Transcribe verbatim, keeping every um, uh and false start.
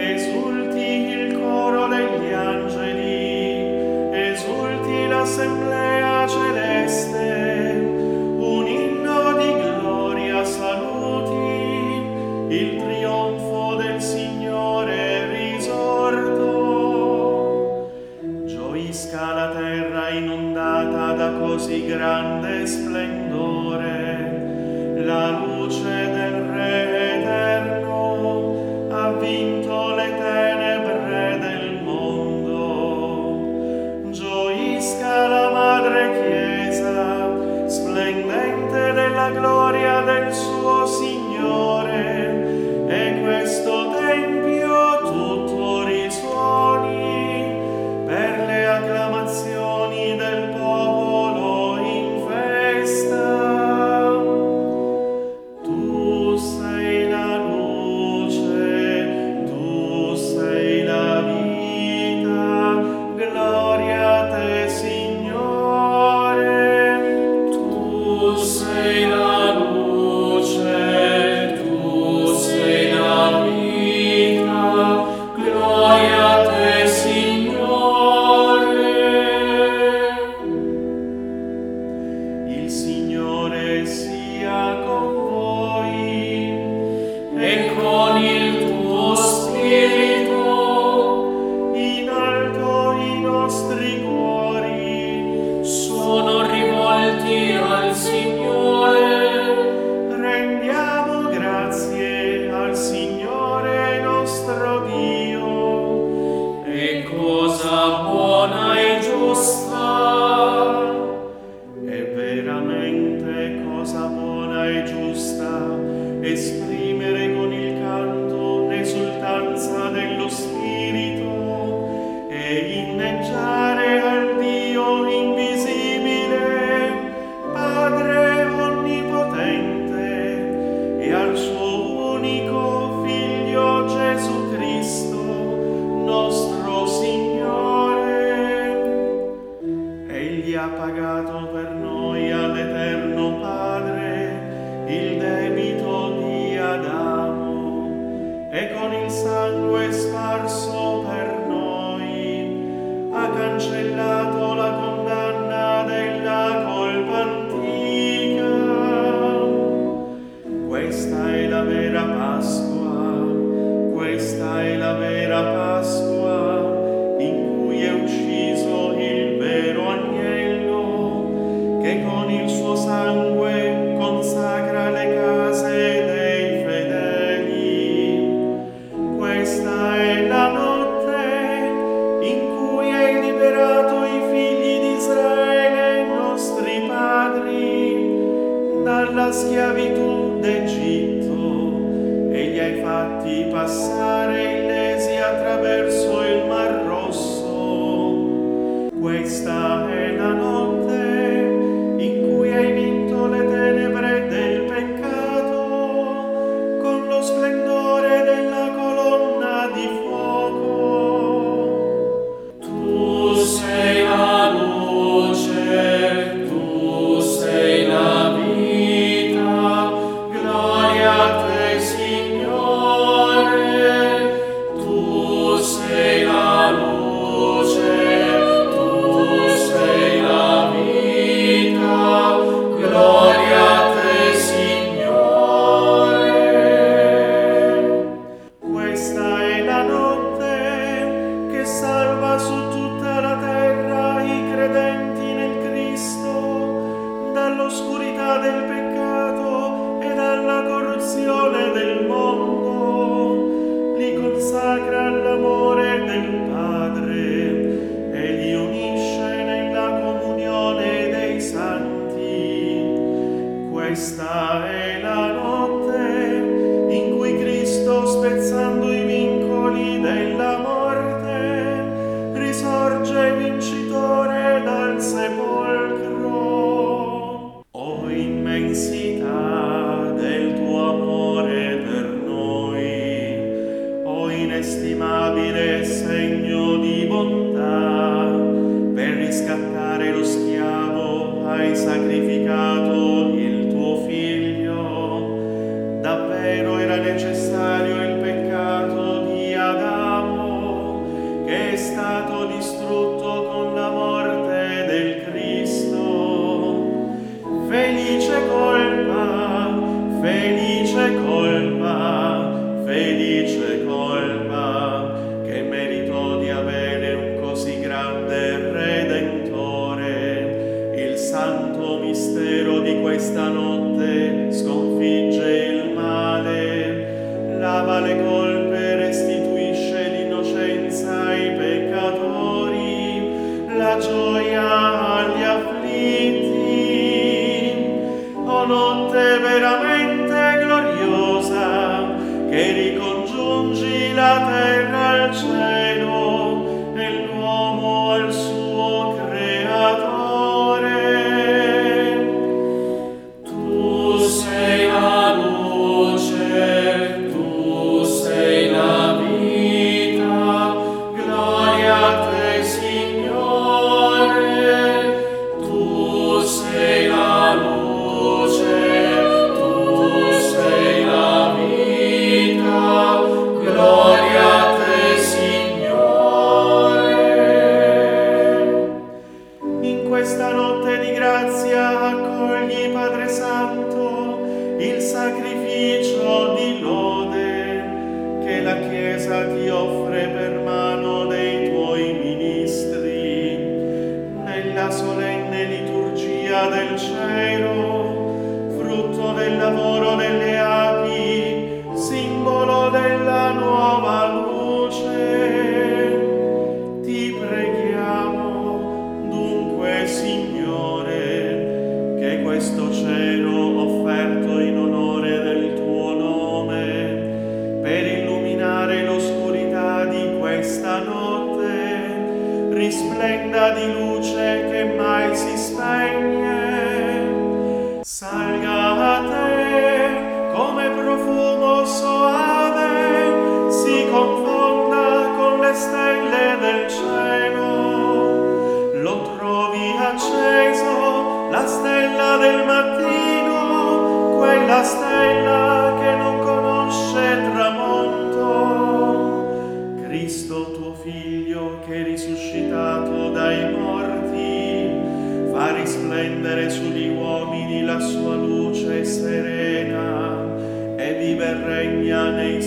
esulti il coro degli angeli, esulti l'assemblea celeste, un inno di gloria saluti, il trionfo del Signore risorto. Gioisca la terra inondata da così grande splendore, la luce del Re eterno ha vinto le tenebre del mondo. Gioisca la Madre Chiesa, splendente della gloria del suo Signore, e questo Tempio tutto risuoni per le acclamazioni del popolo in festa. Tu sei la luce, tu sei la vita, gloria a te, Signore. Tu sei la luce, tu sei la vita, gloria a te, Signore. Il Signore sia con voi E con il tuo spirito in alto i nostri cuori. sono rivolti al Signore. Rendiamo grazie al Signore nostro Dio. È cosa buona e giusta. È veramente cosa buona e giusta esprimere con il canto l'esultanza dello Spirito e inneggiare al Dio invisibile, Padre onnipotente, e al suo unico Figlio Gesù Cristo, nostro Signore. Egli ha pagato per noi all'Eterno Padre il debito di Adamo, e con il sangue sparso per noi ha cancellato la condanna della colpa antica. Questa è la vera Pasqua, questa è la vera Pasqua, in cui è ucciso il vero agnello, che con il suo sangue consacra le case dei fedeli. Questa è la notte in cui hai liberato i figli di Israele, nostri padri, dalla schiavitù d'Egitto, e li hai fatti passare illesi attraverso il Mar Rosso. Questa è la notte in cui hai vinto le tenebre del peccato con lo splendore della colonna di fuoco. Tu sei la luce, tu sei la vita, gloria a te, Signore. purga le colpe, restituisce l'innocenza ai peccatori, la gioia agli afflitti. O notte veramente gloriosa, che ricongiungi la terra al cielo e l'uomo al suo creatore. Tu sei la luce, tu sei la vita, gloria a te, Signore. Tu sei la luce, tu sei la vita, gloria a te, Signore. In questa notte di grazia accogli, Padre Santo, il sacrificio di lode che la Chiesa ti offre per mano dei tuoi ministri. Nella solenne liturgia del cielo, frutto del lavoro delle api, simbolo della nuova luce, ti preghiamo dunque, Signore, che questo cielo offerto in onore del tuo nome, per illuminare l'oscurità di questa notte, risplenda di luce che mai si spegne. Salga a te come profumo soave, si confonda con le stelle del cielo. Lo trovi acceso, la stella del mattino, quella stella che non conosce tramonto. Cristo tuo Figlio, che risuscitato dai morti, fa risplendere sugli uomini la sua luce serena e vive e regna nei